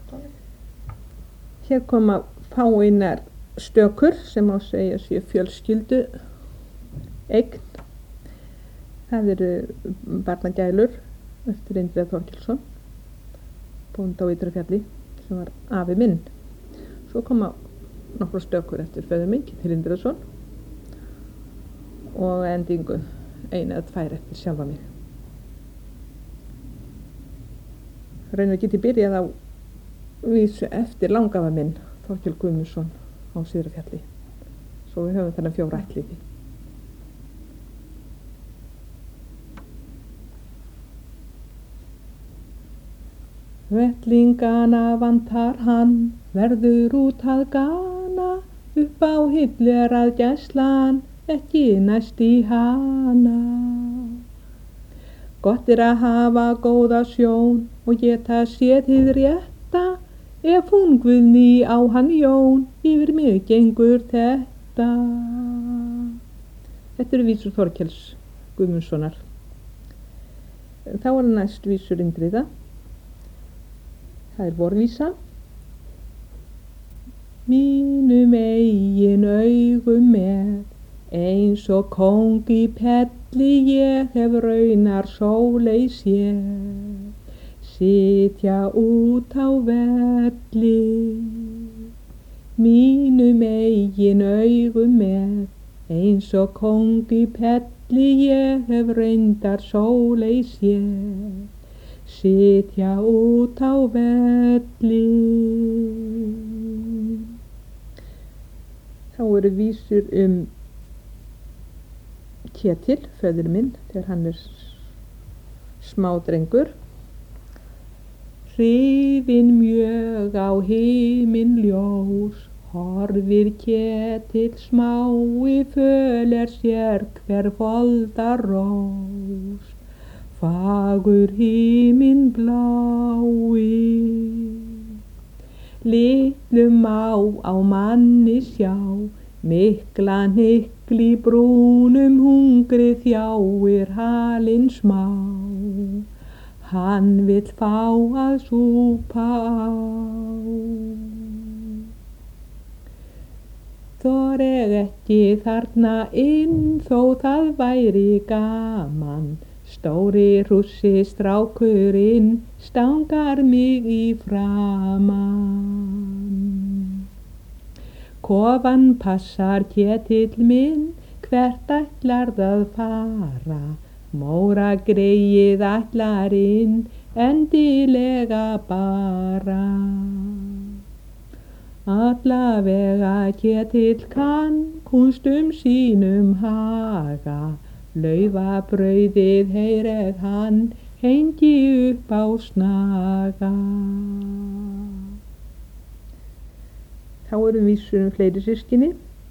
Hér koma fáeinar stökur sem má segja sé fjölskyldu eign. Það eru barnagælur eftir Indriða Þorkelsson, bónda á Ytrafjalli, sem var afi minn. Svo koma nokkrar stökur eftir föður minn, Ketil Indriðason, og endingu eina eða tvær eftir sjálfa mig. Raunar get ég byrjað á vísu eftir langafa minn, Þorkel Guðmundsson á Syðrafjalli. Svo við höfum þennan 4 ættliði. Vettlingana vantar hann, verður út að gana, upp á hillu að gæslan, ekki næst í hana. Gott að hafa góða sjón og geta séð hið rétta, ef hún Guðný á hann Jón, yfir mig gengur þetta. Þetta eru vísur Þorkels Guðmundssonar. Þá næst vísur Indriða. Það er vorvísa. Mínum eigin augum með, eins og kóng í pelli ég hef raunar sóley séð, sitja út á velli. Mínum eigin augum með, eins og kóng í pelli ég hef reyndar sóley séð, sitja út á velli. Þá eru vísur Ketil, föður minn, þegar hann er smádrengur. Hrifinn mjög á himinn ljós, horfir Ketill smái föl sér hver folda rós. Fagur himinn blái, litlum á manni sjá, mikla hnykl í brúnum hungri þjáir halinn smá. Hann vill fá að súpa á. Þoreg ekki þarna inn, þó það væri gaman, stóri hrússi strákurinn stangar mig í framan. Kofan passar Ketill minn, hvert ætlarð að fara, móra greyið ætlarinn endilega bara. Allavega Ketill kann kunstum sínum haga, laufabrauðið heyrið hann hengi upp á snaga. Þá eru vísur fleiri systkini.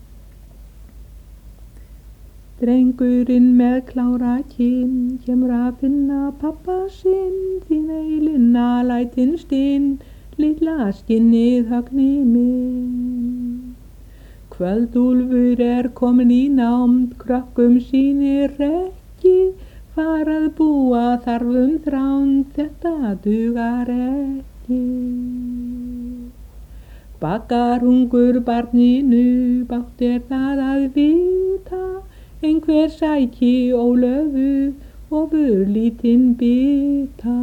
Drengurinn með klára kinn kemur að finna pabba sinn, þín eilinna lætin stinn, lilla skinnið högni minn. Kvöldúlfur er komin í námd, krökkum sínir ekki, farað búa þarf þránd, þetta dugar ekki. Bakarungur barninu, bátt er það að vita, einhver sæki Ólöfu ofur lítinn bita.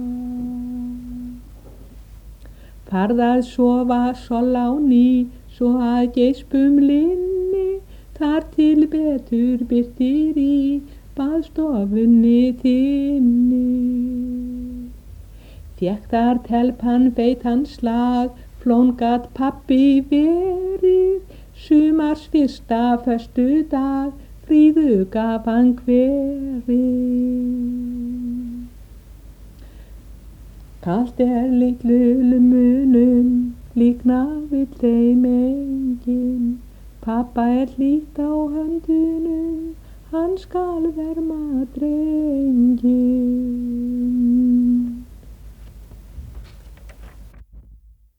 Farð að sofa sol á ný, svo að geispum linni, þar til betur birtir í baðstofunni þinni. Fékk þar telpan feitan slag, flón gat pabbi verið, sumars fyrsta föstudag, fríðu gaf hann hverið. Kalt er litlu munum, líkna vill þeim enginn, pappa er hlýtt á höndunum, hann skal verma drenginn.